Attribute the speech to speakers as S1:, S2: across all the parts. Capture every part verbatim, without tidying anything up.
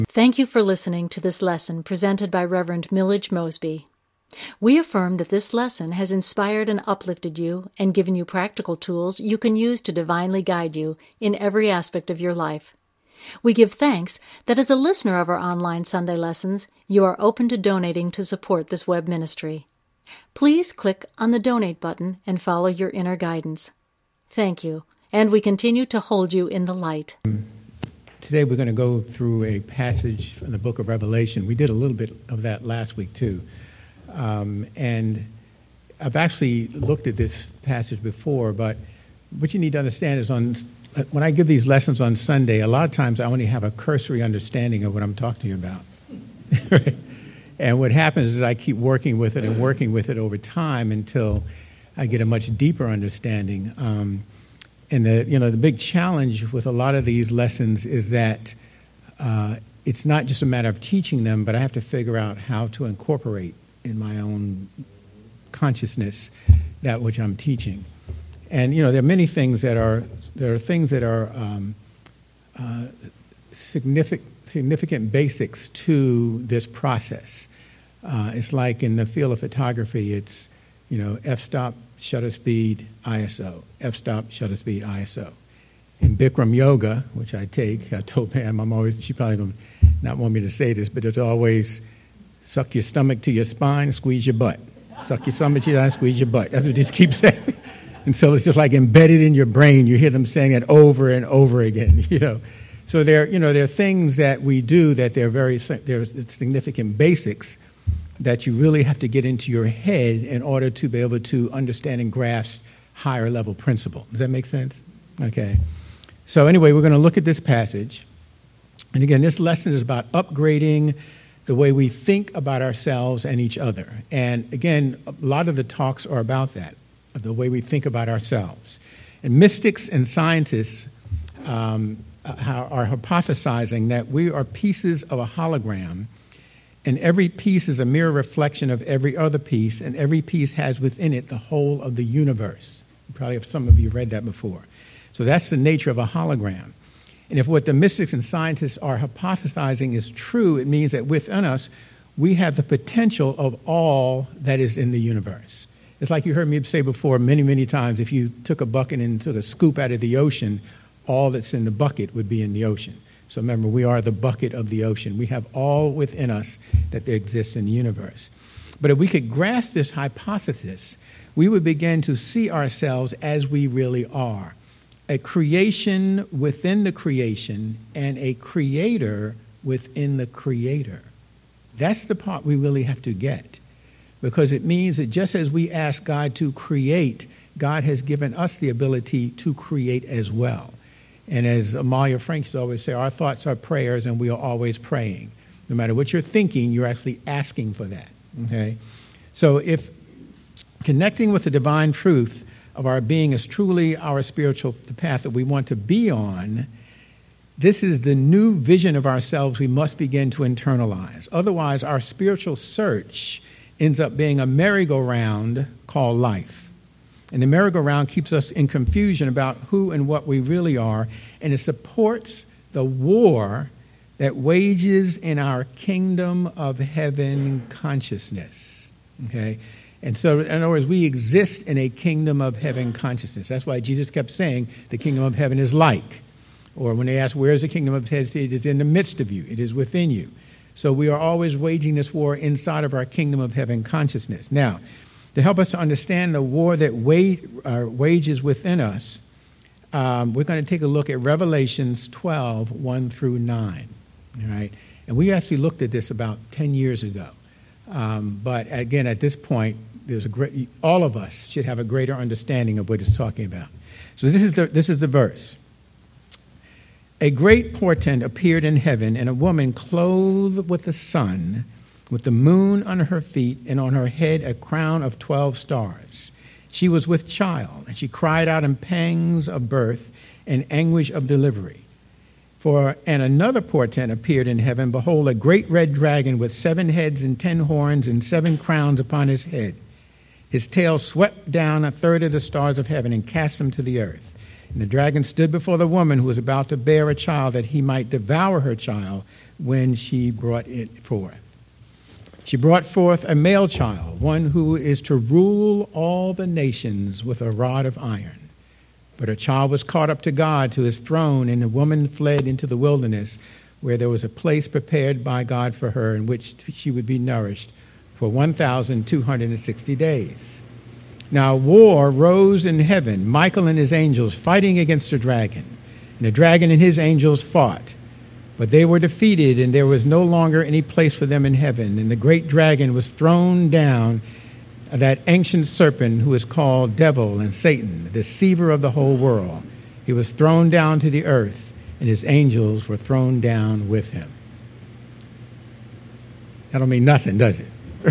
S1: Thank you for listening to this lesson presented by Reverend Millage Mosby. We affirm that this lesson has inspired and uplifted you and given you practical tools you can use to divinely guide you in every aspect of your life. We give thanks that as a listener of our online Sunday lessons, you are open to donating to support this web ministry. Please click on the donate button and follow your inner guidance. Thank you, and we continue to hold you in the light.
S2: Today we're going to go through a passage from the book of Revelation. We did a little bit of that last week too. Um, and I've actually looked at this passage before, but what you need to understand is on when I give these lessons on Sunday, a lot of times I only have a cursory understanding of what I'm talking to you about. Right? And what happens is I keep working with it and working with it over time until I get a much deeper understanding. Um, and the you know the big challenge with a lot of these lessons is that uh, it's not just a matter of teaching them, but I have to figure out how to incorporate in my own consciousness that which I'm teaching. And you know there are many things that are there are things that are um, uh, significant significant basics to this process. Uh, it's like in the field of photography, it's you know f-stop, shutter speed, I S O, f-stop, shutter speed, I S O. In Bikram yoga, which I take, I told Pam I'm always she probably gonna not want me to say this, but it's always suck your stomach to your spine, squeeze your butt. Suck your stomach to your spine, squeeze your butt. That's what they keep saying. And so it's just like embedded in your brain. You hear them saying it over and over again, you know. So there, you know, there are things that we do that they're very they're significant basics that you really have to get into your head in order to be able to understand and grasp higher level principle. Does that make sense? Okay. So anyway, we're going to look at this passage. And again, this lesson is about upgrading the way we think about ourselves and each other. And again, a lot of the talks are about that, the way we think about ourselves. And mystics and scientists um, are hypothesizing that we are pieces of a hologram, and every piece is a mirror reflection of every other piece, and every piece has within it the whole of the universe. Probably have some of you read that before. So that's the nature of a hologram. And if what the mystics and scientists are hypothesizing is true, it means that within us, we have the potential of all that is in the universe. It's like you heard me say before many, many times, if you took a bucket and took a scoop out of the ocean, all that's in the bucket would be in the ocean. So remember, we are the bucket of the ocean. We have all within us that there exists in the universe. But if we could grasp this hypothesis, we would begin to see ourselves as we really are. A creation within the creation and a creator within the creator. That's the part we really have to get, because it means that just as we ask God to create, God has given us the ability to create as well. And as Amalia Frank used to always say, our thoughts are prayers and we are always praying. No matter what you're thinking, you're actually asking for that. Okay? So if connecting with the divine truth of our being is truly our spiritual the path that we want to be on, this is the new vision of ourselves we must begin to internalize. Otherwise, our spiritual search ends up being a merry-go-round called life. And the merry-go-round keeps us in confusion about who and what we really are, and it supports the war that wages in our kingdom of heaven consciousness. Okay? And so, in other words, we exist in a kingdom of heaven consciousness. That's why Jesus kept saying the kingdom of heaven is like. Or when they ask, where is the kingdom of heaven? It is in the midst of you. It is within you. So we are always waging this war inside of our kingdom of heaven consciousness. Now, to help us to understand the war that wage, uh, wages within us, um, we're going to take a look at Revelations twelve, one through nine. All right? And we actually looked at this about ten years ago. Um, but again, at this point, there's a great, all of us should have a greater understanding of what it's talking about. So this is the, this is the verse. A great portent appeared in heaven, and a woman clothed with the sun, with the moon on her feet, and on her head a crown of twelve stars. She was with child, and she cried out in pangs of birth and anguish of delivery. For and another portent appeared in heaven, behold, a great red dragon with seven heads and ten horns and seven crowns upon his head. His tail swept down a third of the stars of heaven and cast them to the earth. And the dragon stood before the woman who was about to bear a child, that he might devour her child when she brought it forth. She brought forth a male child, one who is to rule all the nations with a rod of iron. But her child was caught up to God, to his throne, and the woman fled into the wilderness, where there was a place prepared by God for her, in which she would be nourished for one thousand two hundred sixty days. Now war rose in heaven, Michael and his angels fighting against the dragon. And the dragon and his angels fought. But they were defeated, and there was no longer any place for them in heaven. And the great dragon was thrown down, that ancient serpent who is called Devil and Satan, the deceiver of the whole world. He was thrown down to the earth, and his angels were thrown down with him. That don't mean nothing, does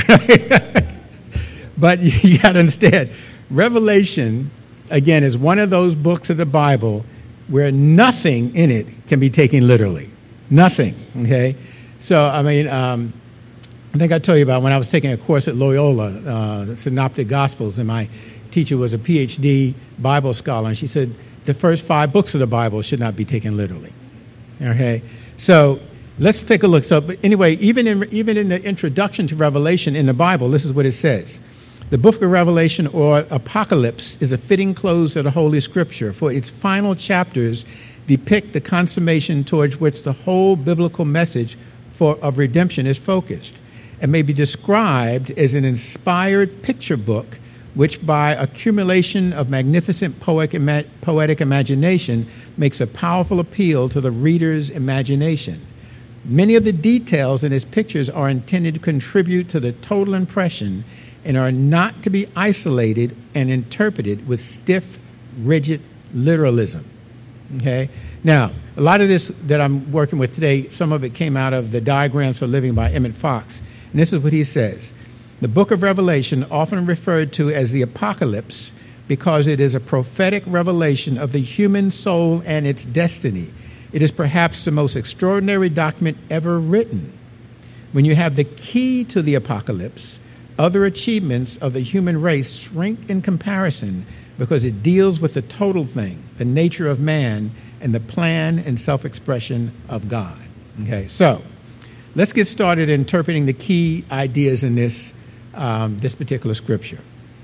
S2: it? But you got to understand, Revelation, again, is one of those books of the Bible where nothing in it can be taken literally. Nothing, okay? So, I mean, um, I think I told you about when I was taking a course at Loyola, uh, the Synoptic Gospels, and my teacher was a P H D Bible scholar, and she said the first five books of the Bible should not be taken literally, okay? So let's take a look. So, but anyway, even in, even in the introduction to Revelation in the Bible, this is what it says. The book of Revelation, or Apocalypse, is a fitting close of the Holy Scripture, for its final chapters depict the consummation towards which the whole biblical message for, of redemption is focused, and may be described as an inspired picture book which, by accumulation of magnificent poetic, ima- poetic imagination, makes a powerful appeal to the reader's imagination. Many of the details in its pictures are intended to contribute to the total impression and are not to be isolated and interpreted with stiff, rigid literalism. Okay? Now, a lot of this that I'm working with today, some of it came out of the Diagrams for Living by Emmett Fox. And this is what he says. The book of Revelation, often referred to as the Apocalypse, because it is a prophetic revelation of the human soul and its destiny. It is perhaps the most extraordinary document ever written. When you have the key to the Apocalypse, other achievements of the human race shrink in comparison, because it deals with the total thing, the nature of man, and the plan and self-expression of God. Okay, so let's get started interpreting the key ideas in this, um, this particular scripture.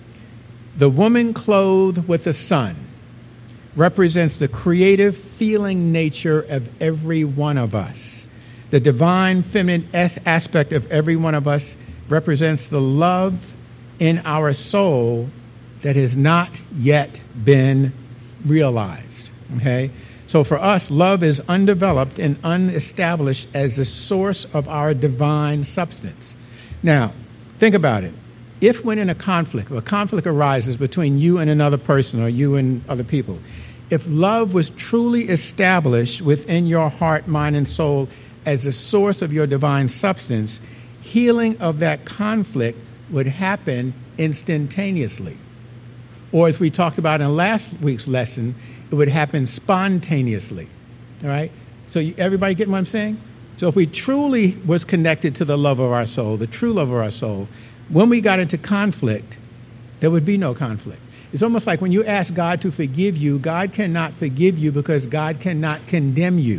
S2: The woman clothed with the sun represents the creative feeling nature of every one of us. The divine feminine aspect of every one of us represents the love in our soul that has not yet been realized, okay? So for us, love is undeveloped and unestablished as the source of our divine substance. Now, think about it. If when in a conflict, or a conflict arises between you and another person or you and other people, if love was truly established within your heart, mind, and soul as the source of your divine substance, healing of that conflict would happen instantaneously. Or as we talked about in last week's lesson, it would happen spontaneously. All right? So you, everybody getting what I'm saying? So if we truly was connected to the love of our soul, the true love of our soul, when we got into conflict, there would be no conflict. It's almost like when you ask God to forgive you, God cannot forgive you because God cannot condemn you.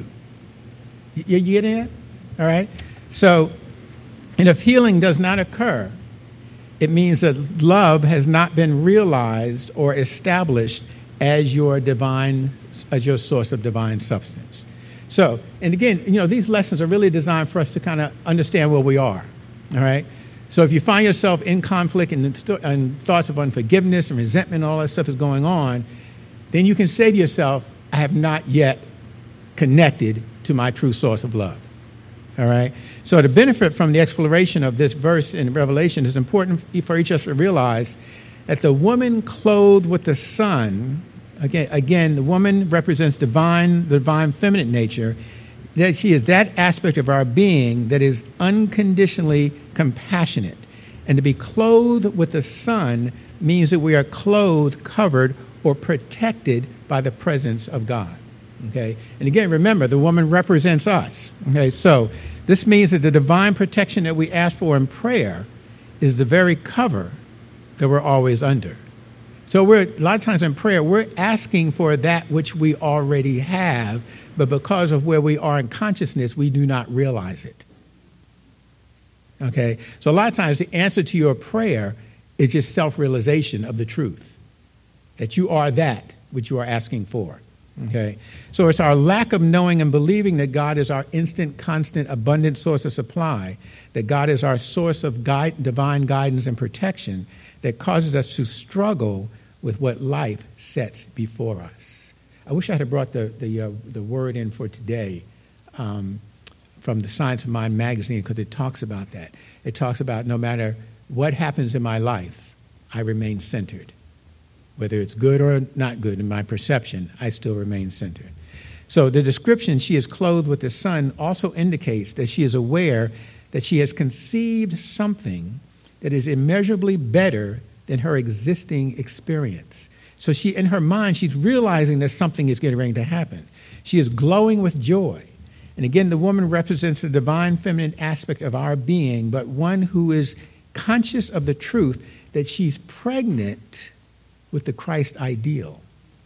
S2: You, you getting it? All right? So, and if healing does not occur, it means that love has not been realized or established as your divine, as your source of divine substance. So, and again, you know, these lessons are really designed for us to kind of understand where we are, all right? So if you find yourself in conflict and, and thoughts of unforgiveness and resentment and all that stuff is going on, then you can say to yourself, I have not yet connected to my true source of love. All right? So to benefit from the exploration of this verse in Revelation, it's important for each of us to realize that the woman clothed with the sun, again, again, the woman represents divine, the divine feminine nature, that she is that aspect of our being that is unconditionally compassionate. And to be clothed with the sun means that we are clothed, covered, or protected by the presence of God. Okay? And again, remember, the woman represents us. Okay? So this means that the divine protection that we ask for in prayer is the very cover that we're always under. So we're a lot of times in prayer, we're asking for that which we already have, but because of where we are in consciousness, we do not realize it. Okay? So a lot of times the answer to your prayer is just self-realization of the truth, that you are that which you are asking for. Okay? So it's our lack of knowing and believing that God is our instant, constant, abundant source of supply, that God is our source of guide, divine guidance and protection, that causes us to struggle with what life sets before us. I wish I had brought the the, uh, the word in for today um, from the Science of Mind magazine, because it talks about that. It talks about no matter what happens in my life, I remain centered. Whether it's good or not good in my perception, I still remain centered. So the description, she is clothed with the sun, also indicates that she is aware that she has conceived something that is immeasurably better than her existing experience. So she, in her mind, she's realizing that something is getting ready to happen. She is glowing with joy. And again, the woman represents the divine feminine aspect of our being, but one who is conscious of the truth that she's pregnant with the Christ ideal.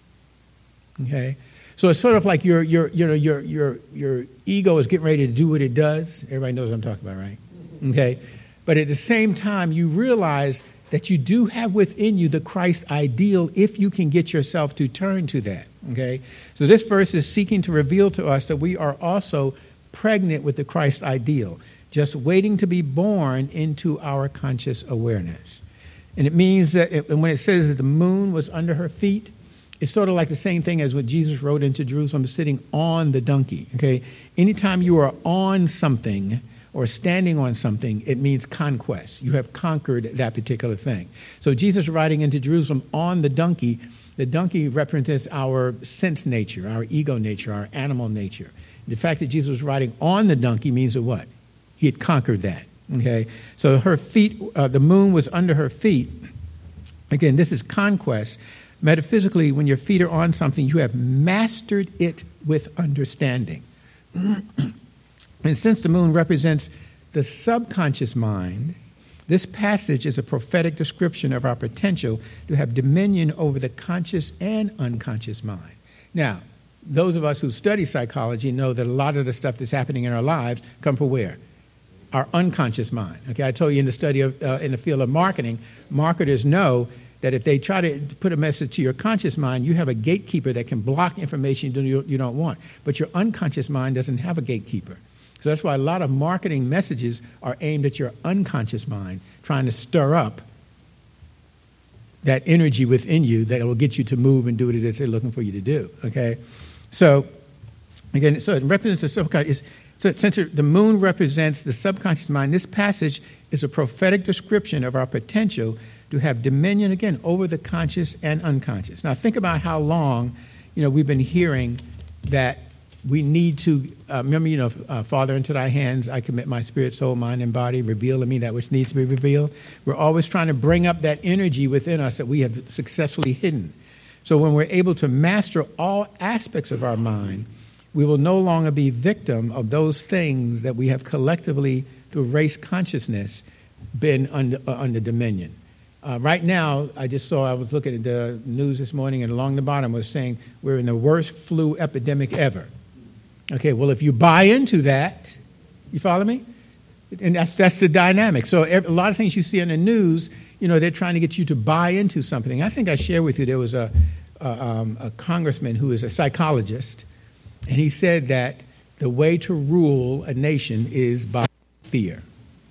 S2: Okay? So it's sort of like your your you know your your your ego is getting ready to do what it does. Everybody knows what I'm talking about, right? Okay? But at the same time, you realize that you do have within you the Christ ideal if you can get yourself to turn to that. Okay? So this verse is seeking to reveal to us that we are also pregnant with the Christ ideal, just waiting to be born into our conscious awareness. And it means that it, when it says that the moon was under her feet, it's sort of like the same thing as what Jesus rode into Jerusalem, sitting on the donkey. Okay? Anytime you are on something or standing on something, it means conquest. You have conquered that particular thing. So Jesus riding into Jerusalem on the donkey, the donkey represents our sense nature, our ego nature, our animal nature. The fact that Jesus was riding on the donkey means that what? He had conquered that. Okay? So her feet, uh, the moon was under her feet. Again, this is conquest. Metaphysically, when your feet are on something, you have mastered it with understanding. And since the moon represents the subconscious mind, this passage is a prophetic description of our potential to have dominion over the conscious and unconscious mind. Now, those of us who study psychology know that a lot of the stuff that's happening in our lives come from where? Our unconscious mind. Okay, I told you in the study of, uh, in the field of marketing, marketers know that if they try to put a message to your conscious mind, you have a gatekeeper that can block information you, you don't want. But your unconscious mind doesn't have a gatekeeper. So that's why a lot of marketing messages are aimed at your unconscious mind, trying to stir up that energy within you that will get you to move and do what it is they're looking for you to do. Okay, so again, so it represents the subconscious. So since the moon represents the subconscious mind, this passage is a prophetic description of our potential to have dominion again over the conscious and unconscious. Now think about how long, you know, we've been hearing that we need to, uh, remember, you know, uh, Father, into thy hands I commit my spirit, soul, mind, and body. Reveal to me that which needs to be revealed. We're always trying to bring up that energy within us that we have successfully hidden. So when we're able to master all aspects of our mind, we will no longer be victim of those things that we have collectively, through race consciousness, been under, uh, under dominion. Uh, right now, I just saw, I was looking at the news this morning, and along the bottom was saying we're in the worst flu epidemic ever. Okay, well, if you buy into that, you follow me? And that's that's the dynamic. So every, a lot of things you see on the news, you know, they're trying to get you to buy into something. I think I shared with you there was a, a, um, a congressman who is a psychologist, and he said that the way to rule a nation is by fear.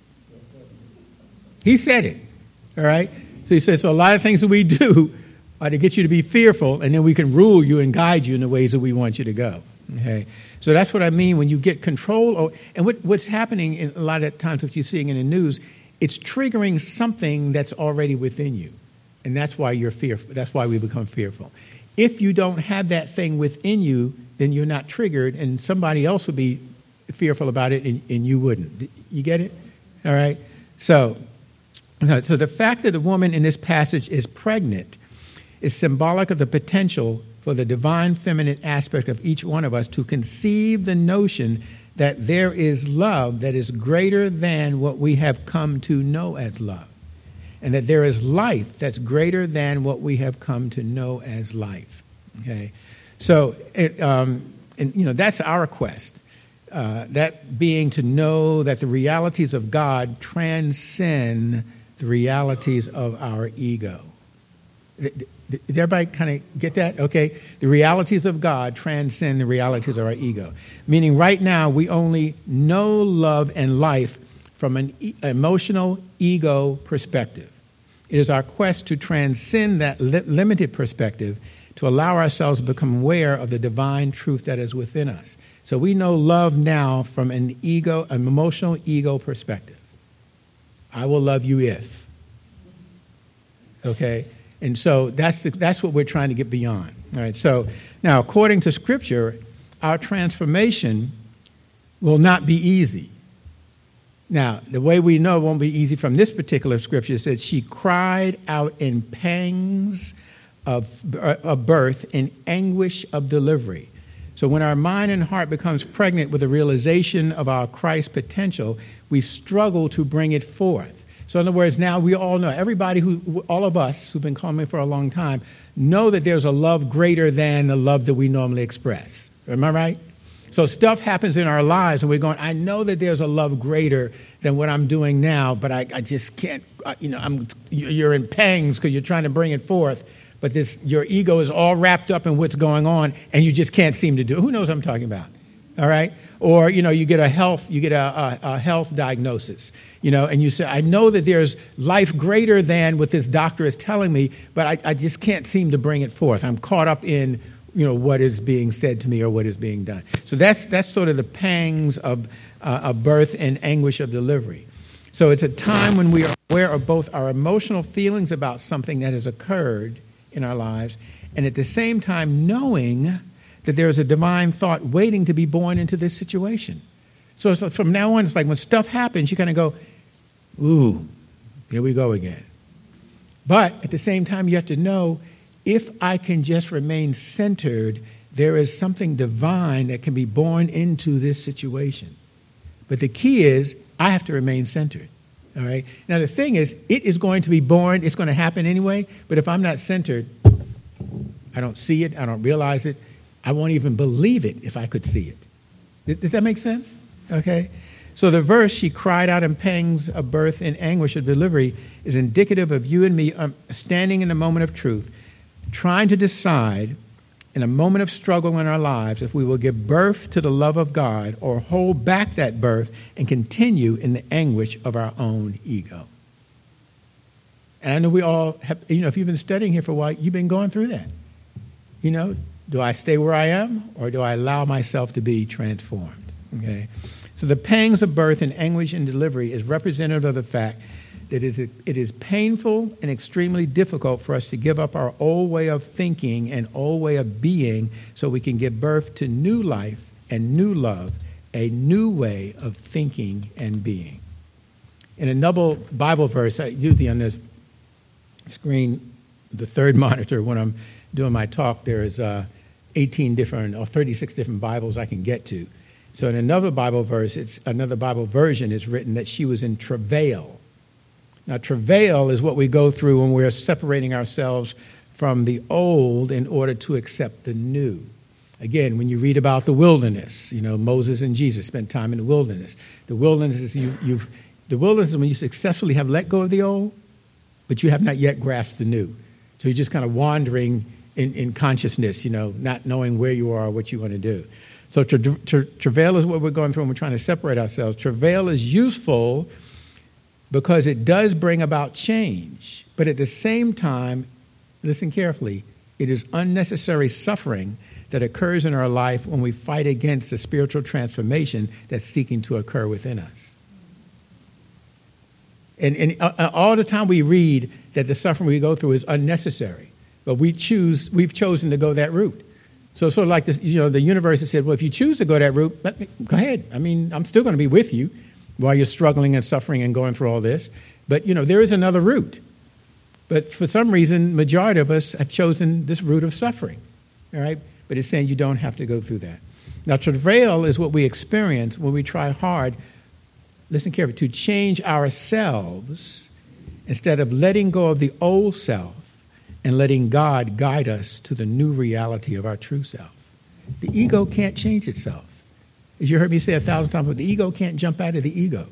S2: He said it, all right? So he said, so a lot of things that we do are to get you to be fearful, and then we can rule you and guide you in the ways that we want you to go. Okay, so that's what I mean when you get control. Over, and what, what's happening in a lot of times, what you're seeing in the news, it's triggering something that's already within you, and that's why you're fearful. That's why we become fearful. If you don't have that thing within you, then you're not triggered, and somebody else will be fearful about it, and, and you wouldn't. You get it? All right. So, so the fact that the woman in this passage is pregnant is symbolic of the potential for the divine feminine aspect of each one of us to conceive the notion that there is love that is greater than what we have come to know as love. and that there is life that's greater than what we have come to know as life. Okay, so it, um, and you know that's our quest. Uh, that being to know that the realities of God transcend the realities of our ego. Did, did everybody kind of get that? Okay, the realities of God transcend the realities of our ego. Meaning, right now we only know love and life from an e- emotional ego perspective. It is our quest to transcend that li- limited perspective to allow ourselves to become aware of the divine truth that is within us. So we know love now from an ego, an emotional ego perspective. I will love you if. Okay? And so that's the, that's what we're trying to get beyond. All right? So now, according to Scripture, our transformation will not be easy. Now, the way we know it won't be easy from this particular Scripture is that she cried out in pangs of, of birth, in anguish of delivery. So when our mind and heart becomes pregnant with the realization of our Christ potential, we struggle to bring it forth. So in other words, now we all know, everybody who, all of us who've been calling for a long time, know that there's a love greater than the love that we normally express. Am I right? So stuff happens in our lives and we're going, I know that there's a love greater than what I'm doing now, but I, I just can't, you know, I'm, you're in pangs because you're trying to bring it forth. But this, your ego is all wrapped up in what's going on, and you just can't seem to do it. Who knows what I'm talking about? All right? Or, you know, you get a health, you get a, a, a health diagnosis, you know, and you say, I know that there's life greater than what this doctor is telling me, but I, I just can't seem to bring it forth. I'm caught up in, you know, what is being said to me or what is being done. So that's that's sort of the pangs of, uh, of birth and anguish of delivery. So it's a time when we are aware of both our emotional feelings about something that has occurred in our lives, and at the same time knowing that there is a divine thought waiting to be born into this situation. So it's like from now on, it's like when stuff happens, you kind of go, ooh, here we go again. But at the same time, you have to know, if I can just remain centered, there is something divine that can be born into this situation. But the key is, I have to remain centered. All right. Now, the thing is, it is going to be born. It's going to happen anyway. But if I'm not centered, I don't see it. I don't realize it. I won't even believe it if I could see it. Does that make sense? Okay. So the verse, she cried out in pangs of birth and anguish of delivery, is indicative of you and me um, standing in the moment of truth, trying to decide in a moment of struggle in our lives if we will give birth to the love of God or hold back that birth and continue in the anguish of our own ego. And I know we all have, you know, if you've been studying here for a while, you've been going through that. You know, do I stay where I am or do I allow myself to be transformed? Okay. So the pangs of birth and anguish and delivery is representative of the fact that it is painful and extremely difficult for us to give up our old way of thinking and old way of being so we can give birth to new life and new love, a new way of thinking and being. In another Bible verse, I usually on this screen, the third monitor, when I'm doing my talk, there's uh, eighteen different or thirty-six different Bibles I can get to. So in another Bible verse, it's another Bible version is written that she was in travail. Now, travail is what we go through when we're separating ourselves from the old in order to accept the new. Again, when you read about the wilderness, you know, Moses and Jesus spent time in the wilderness. The wilderness is you, you've, the wilderness is when you successfully have let go of the old, but you have not yet grasped the new. So you're just kind of wandering in, in consciousness, you know, not knowing where you are or what you want to do. So tra- tra- travail is what we're going through when we're trying to separate ourselves. Travail is useful because it does bring about change. But at the same time, listen carefully, it is unnecessary suffering that occurs in our life when we fight against the spiritual transformation that's seeking to occur within us. And, and uh, all the time we read that the suffering we go through is unnecessary, but we choose, we've chosen to go that route. So sort of like this, you know, the universe has said, well, if you choose to go that route, let me, go ahead. I mean, I'm still going to be with you while you're struggling and suffering and going through all this. But, you know, there is another route. But for some reason, majority of us have chosen this route of suffering, all right? But it's saying you don't have to go through that. Now, travail is what we experience when we try hard, listen carefully, to change ourselves instead of letting go of the old self and letting God guide us to the new reality of our true self. The ego can't change itself. As you heard me say a thousand times, but the ego can't jump out of the ego.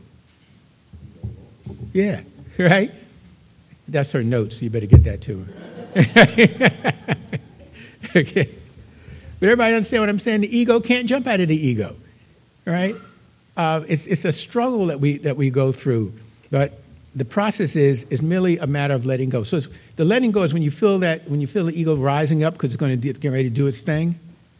S2: Yeah, right? That's her notes, so you better get that to her. Okay. But everybody understand what I'm saying? The ego can't jump out of the ego, right? Uh, it's it's a struggle that we that we go through, but the process is is merely a matter of letting go. So it's, the letting go is when you feel that when you feel the ego rising up because it's going to get ready to do its thing.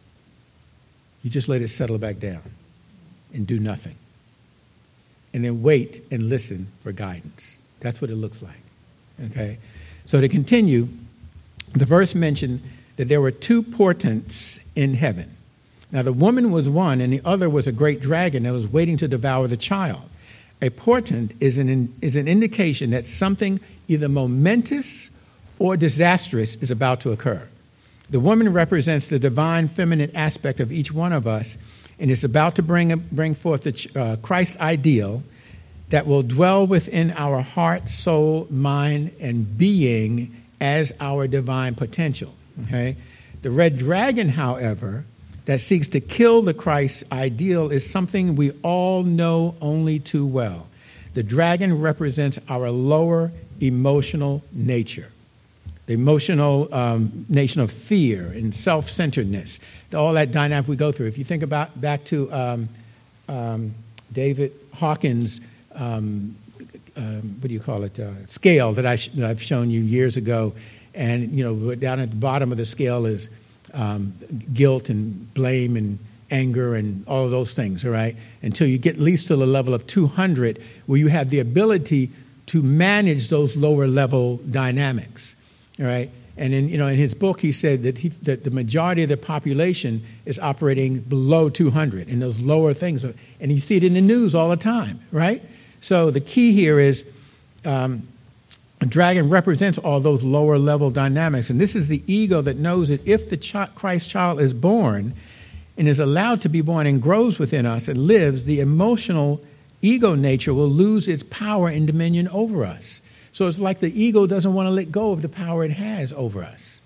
S2: You just let it settle back down and do nothing, and then wait and listen for guidance. That's what it looks like. Okay, so to continue, the verse mentioned that there were two portents in heaven. Now, the woman was one, and the other was a great dragon that was waiting to devour the child. A portent is an, is an indication that something either momentous or disastrous is about to occur. The woman represents the divine feminine aspect of each one of us and is about to bring, bring forth the uh, Christ ideal that will dwell within our heart, soul, mind, and being as our divine potential. Okay? The red dragon, however, that seeks to kill the Christ ideal is something we all know only too well. The dragon represents our lower emotional nature, the emotional um, nation of fear and self-centeredness, all that dynamic we go through. If you think about back to um, um, David Hawkins' um, um, what do you call it, uh, scale that I sh- I've shown you years ago, and you know down at the bottom of the scale is Um, guilt and blame and anger and all of those things, all right, until you get at least to the level of two hundred where you have the ability to manage those lower level dynamics, all right? And in, you know, in his book, he said that, he, that the majority of the population is operating below two hundred in those lower things. And you see it in the news all the time, right? So the key here is um, a dragon represents all those lower level dynamics. And this is the ego that knows that if the ch- Christ child is born and is allowed to be born and grows within us and lives, the emotional ego nature will lose its power and dominion over us. So it's like the ego doesn't want to let go of the power it has over us.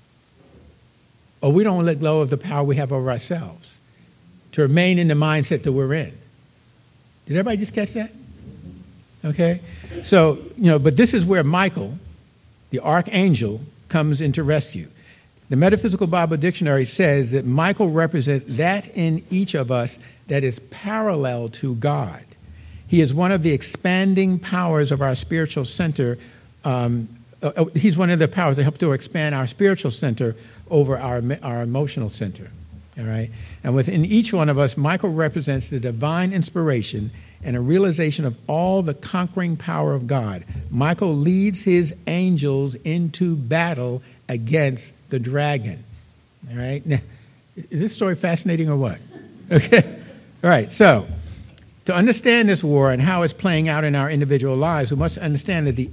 S2: Or we don't let go of the power we have over ourselves to remain in the mindset that we're in. Did everybody just catch that? Okay? So, you know, but this is where Michael, the archangel, comes into rescue. The Metaphysical Bible Dictionary says that Michael represents that in each of us that is parallel to God. He is one of the expanding powers of our spiritual center. Um, uh, he's one of the powers that help to expand our spiritual center over our, our emotional center. All right? And within each one of us, Michael represents the divine inspiration and a realization of all the conquering power of God. Michael leads his angels into battle against the dragon. All right? Now, is this story fascinating or what? Okay. All right. So, to understand this war and how it's playing out in our individual lives, we must understand that the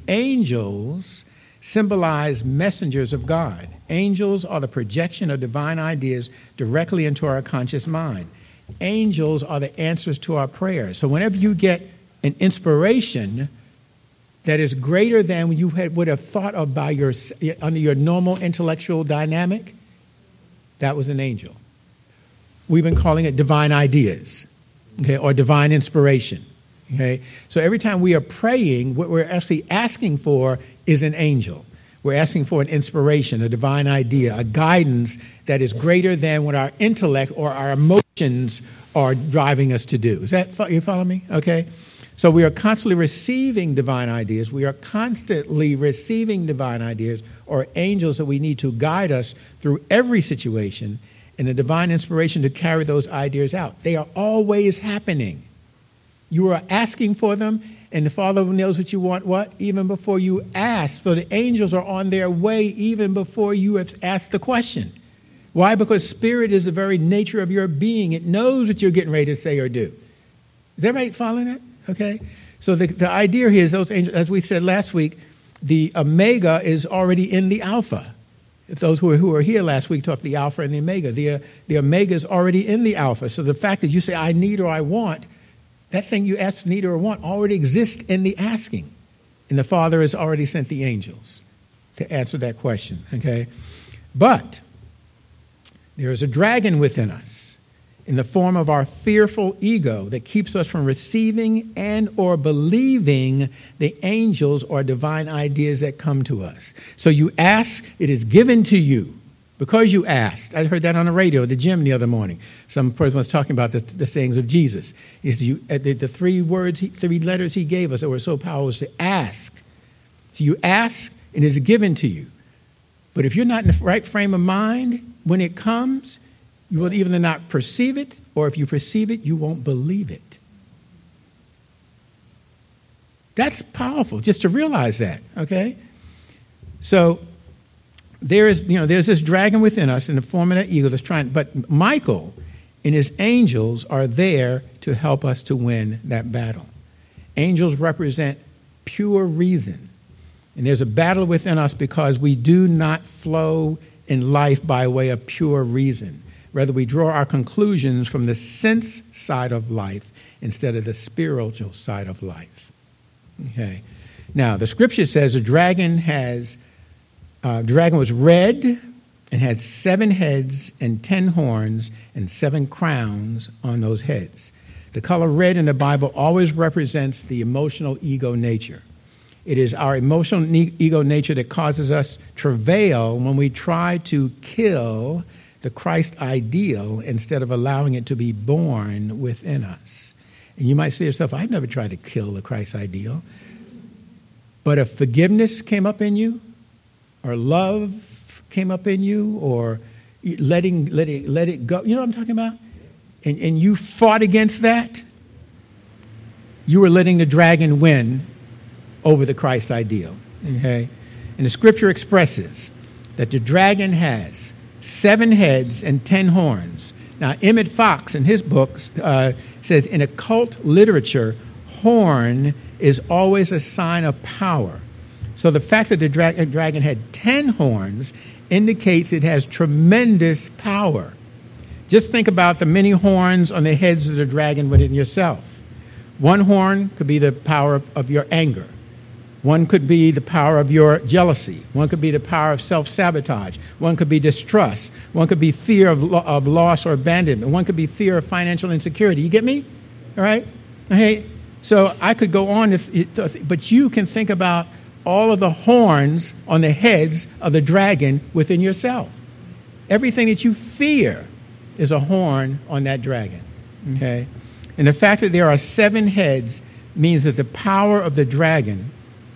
S2: angels symbolize messengers of God. Angels are the projection of divine ideas directly into our conscious mind. Angels are the answers to our prayers. So whenever you get an inspiration that is greater than you had, would have thought of by your, under your normal intellectual dynamic, that was an angel. We've been calling it divine ideas, okay, or divine inspiration. Okay? So every time we are praying, what we're actually asking for is an angel. We're asking for an inspiration, a divine idea, a guidance that is greater than what our intellect or our emotions are driving us to do. Is that, you follow me? Okay. So we are constantly receiving divine ideas. We are constantly receiving divine ideas or angels that we need to guide us through every situation and the divine inspiration to carry those ideas out. They are always happening. You are asking for them, and the Father knows what you want, what? Even before you ask. So the angels are on their way even before you have asked the question. Why? Because spirit is the very nature of your being. It knows what you're getting ready to say or do. Is everybody following that? Okay. So the, the idea here is those angels, as we said last week, the omega is already in the alpha. If those who were, who were here last week talked the alpha and the omega. The, uh, the omega is already in the alpha. So the fact that you say, I need or I want, that thing you ask, need, or want already exists in the asking. and the Father has already sent the angels to answer that question, okay? But there is a dragon within us in the form of our fearful ego that keeps us from receiving and or believing the angels or divine ideas that come to us. So you ask, it is given to you because you asked. I heard that on the radio at the gym the other morning. Some person was talking about the, the sayings of Jesus. Is you, the, the three words, three letters he gave us that were so powerful was to ask. So you ask, and it is given to you. But if you're not in the right frame of mind when it comes, you will either not perceive it, or if you perceive it, you won't believe it. That's powerful, just to realize that, okay? So there is, you know, there's this dragon within us in the form of that ego that's trying, but Michael and his angels are there to help us to win that battle. Angels represent pure reason. And there's a battle within us because we do not flow in life by way of pure reason. Rather, we draw our conclusions from the sense side of life instead of the spiritual side of life. Okay. Now, the scripture says the dragon has, uh, dragon was red and had seven heads and ten horns and seven crowns on those heads. The color red in the Bible always represents the emotional ego nature. It is our emotional ne- ego nature that causes us travail when we try to kill the Christ ideal instead of allowing it to be born within us. And you might say to yourself, I've never tried to kill the Christ ideal. But if forgiveness came up in you, or love came up in you, or letting let it, let it go, you know what I'm talking about? And, and you fought against that, you were letting the dragon win over the Christ ideal. Okay? And the scripture expresses that the dragon has seven heads and ten horns. Now, Emmett Fox, in his book, uh, says in occult literature, horn is always a sign of power. So the fact that the dra- dragon had ten horns indicates it has tremendous power. Just think about the many horns on the heads of the dragon within yourself. One horn could be the power of your anger. One could be the power of your jealousy. One could be the power of self-sabotage. One could be distrust. One could be fear of, lo- of loss or abandonment. One could be fear of financial insecurity. You get me? All right? Okay. So I could go on, if, but you can think about all of the horns on the heads of the dragon within yourself. Everything that you fear is a horn on that dragon. Okay? And the fact that there are seven heads means that the power of the dragon,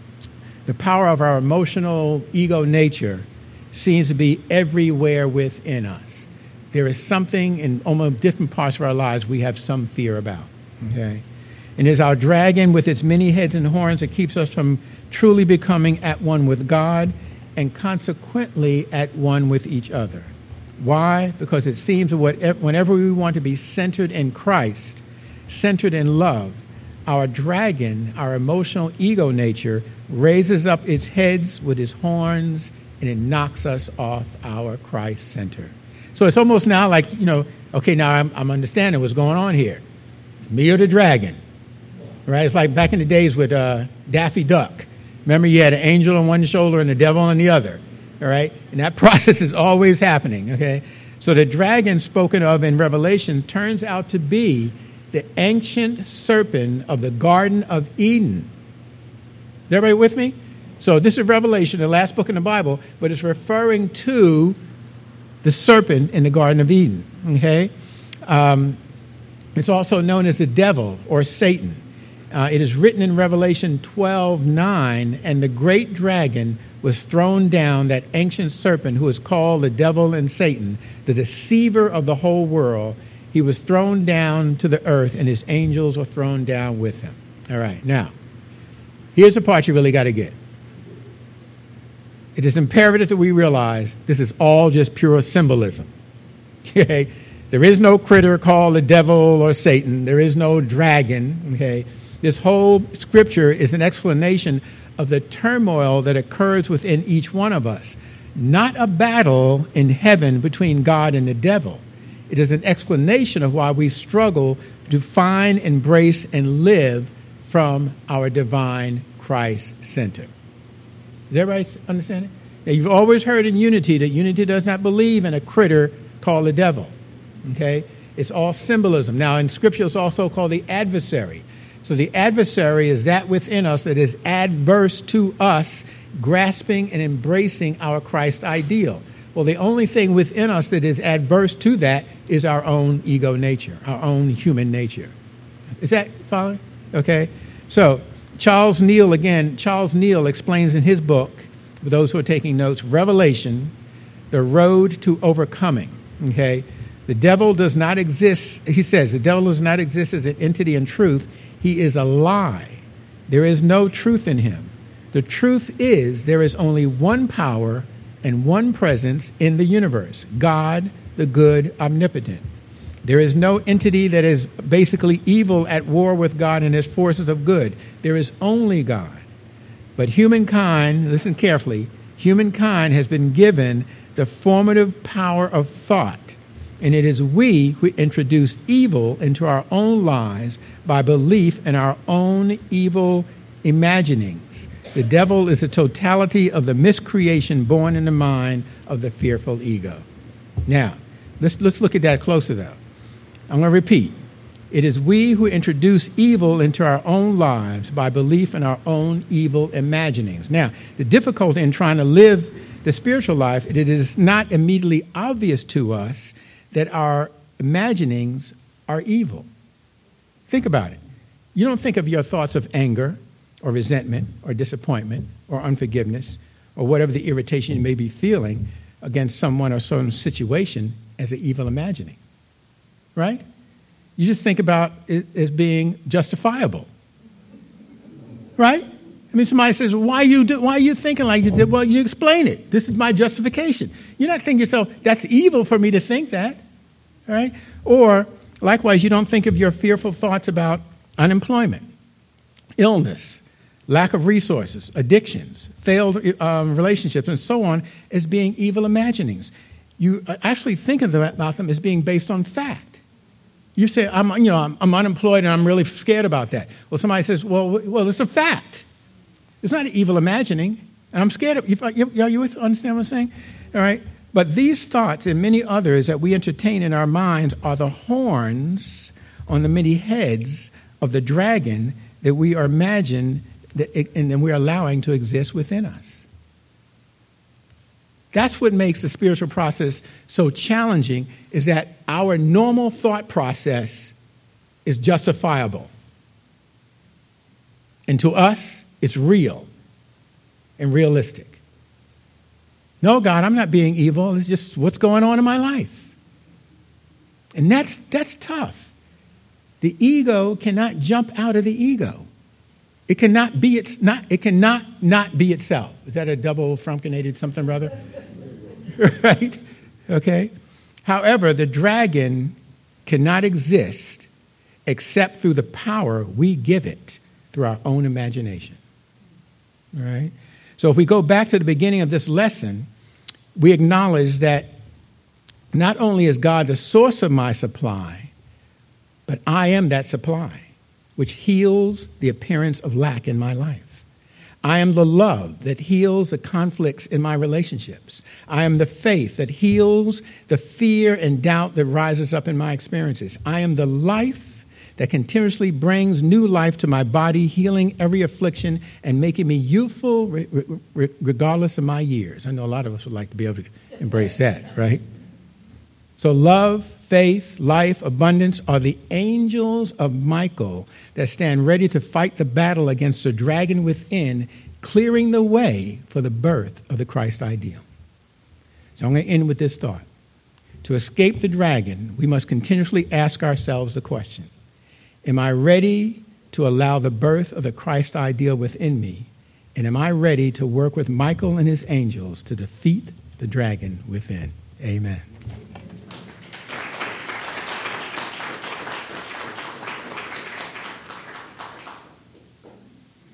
S2: the power of our emotional ego nature, seems to be everywhere within us. There is something in almost different parts of our lives we have some fear about. Okay? And it's our dragon with its many heads and horns that keeps us from truly becoming at one with God and consequently at one with each other. Why? Because it seems that whenever we want to be centered in Christ, centered in love, our dragon, our emotional ego nature, raises up its heads with its horns, and it knocks us off our Christ center. So it's almost now like, you know, okay, now I'm, I'm understanding what's going on here. It's me or the dragon, right? It's like back in the days with uh, Daffy Duck. Remember, you had an angel on one shoulder and the devil on the other, all right? And that process is always happening, okay? So the dragon spoken of in Revelation turns out to be the ancient serpent of the Garden of Eden. Is everybody with me? So this is Revelation, the last book in the Bible, but it's referring to the serpent in the Garden of Eden. Okay, um, it's also known as the devil or Satan. Uh, it is written in Revelation twelve nine, and the great dragon was thrown down, that ancient serpent who is called the devil and Satan, the deceiver of the whole world. He was thrown down to the earth, and his angels were thrown down with him. All right, now, here's the part you really got to get. It is imperative that we realize this is all just pure symbolism. Okay? There is no critter called the devil or Satan. There is no dragon. Okay? This whole scripture is an explanation of the turmoil that occurs within each one of us. Not a battle in heaven between God and the devil. It is an explanation of why we struggle to find, embrace, and live from our divine Christ center. Does everybody understand it? Now, you've always heard in unity that unity does not believe in a critter called the devil. Okay? It's all symbolism. Now, in Scripture, it's also called the adversary. So the adversary is that within us that is adverse to us, grasping and embracing our Christ ideal. Well, the only thing within us that is adverse to that is our own ego nature, our own human nature. Is that following? Okay. So Charles Neal, again, Charles Neal explains in his book, for those who are taking notes, Revelation, The Road to Overcoming. Okay. The devil does not exist, he says, the devil does not exist as an entity in truth. He is a lie. There is no truth in him. The truth is there is only one power and one presence in the universe, God, the good, omnipotent. There is no entity that is basically evil at war with God and his forces of good. There is only God. But humankind, listen carefully, humankind has been given the formative power of thought. And it is we who introduce evil into our own lives by belief in our own evil imaginings. The devil is the totality of the miscreation born in the mind of the fearful ego. Now, let's, let's look at that closer, though. I'm going to repeat. It is we who introduce evil into our own lives by belief in our own evil imaginings. Now, the difficulty in trying to live the spiritual life, it is not immediately obvious to us that our imaginings are evil. Think about it. You don't think of your thoughts of anger or resentment or disappointment or unforgiveness or whatever the irritation you may be feeling against someone or some situation as an evil imagining, right? You just think about it as being justifiable, right? I mean, somebody says, why are you, do, why are you thinking like you did? Well, you explain it. This is my justification. You're not thinking to yourself, that's evil for me to think that, right? Or, likewise, you don't think of your fearful thoughts about unemployment, illness, lack of resources, addictions, failed um, relationships, and so on as being evil imaginings. You actually think of them, about them as being based on fact. You say, I'm, you know, I'm, I'm unemployed and I'm really scared about that. Well, somebody says, well, well, it's a fact. It's not an evil imagining, and I'm scared of you. You, you understand what I'm saying? All right? But these thoughts and many others that we entertain in our minds are the horns on the many heads of the dragon that we are imagined that it, and then we're allowing to exist within us. That's what makes the spiritual process so challenging, is that our normal thought process is justifiable. And to us, it's real and realistic. No, God, I'm not being evil. It's just what's going on in my life. And that's that's tough. The ego cannot jump out of the ego. It cannot be its not it cannot not be itself. Is that a double frumpkinated something, brother? Right? Okay. However, the dragon cannot exist except through the power we give it through our own imagination. All right? So if we go back to the beginning of this lesson, we acknowledge that not only is God the source of my supply, but I am that supply, which heals the appearance of lack in my life. I am the love that heals the conflicts in my relationships. I am the faith that heals the fear and doubt that rises up in my experiences. I am the life that continuously brings new life to my body, healing every affliction and making me youthful re- re- regardless of my years. I know a lot of us would like to be able to embrace that, right? So love, faith, life, abundance are the angels of Michael that stand ready to fight the battle against the dragon within, clearing the way for the birth of the Christ ideal. So I'm going to end with this thought. To escape the dragon, we must continuously ask ourselves the question, am I ready to allow the birth of the Christ ideal within me? And am I ready to work with Michael and his angels to defeat the dragon within? Amen.